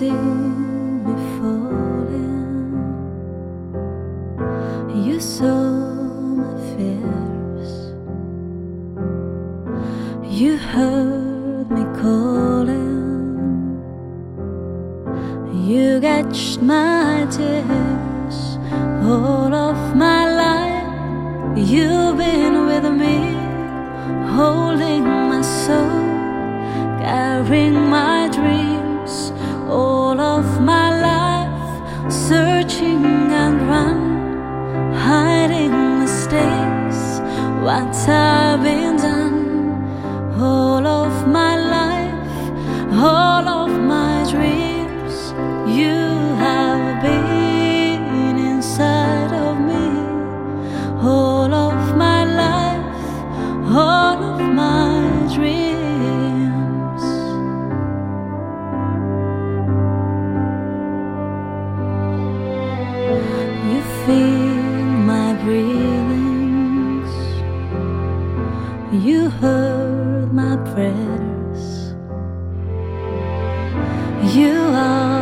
seen me falling. You saw my fears. You heard me calling. You catched my tears. All of my life you've been with me, holding my soul, carrying my dreams. All of my life searching and run, hiding mistakes, what I've been done. All of my life, all of my dreams, you have been inside of me. All of my life, all of my dreams. You feel my breathings. You heard my prayers. You are